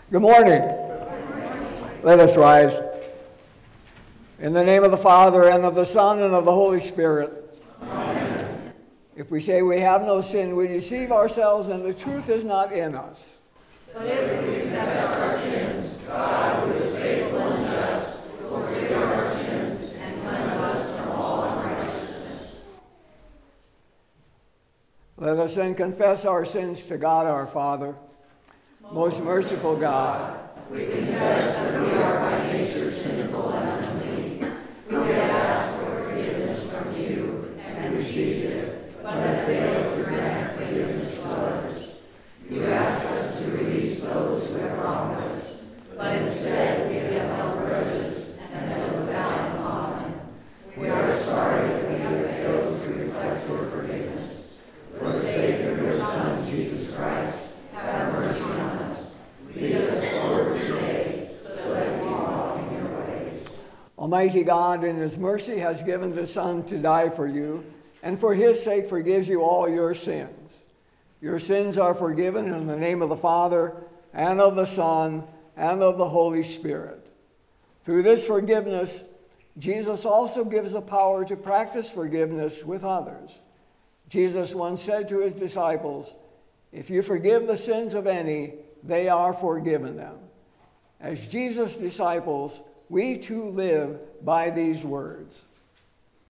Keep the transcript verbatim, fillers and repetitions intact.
Good morning. Let us rise. In the name of the Father, and of the Son, and of the Holy Spirit. Amen. If we say we have no sin, we deceive ourselves, and the truth is not in us. But if we confess our sins, God, who is faithful and just, will forgive our sins and cleanse us from all unrighteousness. Let us then confess our sins to God our Father. Most merciful God, we confess that we are by nature sinful and unclean. We would ask for forgiveness from you and received it, but have failed to grant forgiveness to others. You ask us to release those who have wronged us, but instead we have held grudges and have looked down upon them. We are sorry that we have failed to reflect your forgiveness. For the sake of your Son, Jesus Christ, have mercy on us. Lead us forward today, so that we walk in your ways. Almighty God, in his mercy, has given the Son to die for you, and for his sake forgives you all your sins. Your sins are forgiven in the name of the Father, and of the Son, and of the Holy Spirit. Through this forgiveness, Jesus also gives the power to practice forgiveness with others. Jesus once said to his disciples, "If you forgive the sins of any, they are forgiven them." As Jesus' disciples, we too live by these words.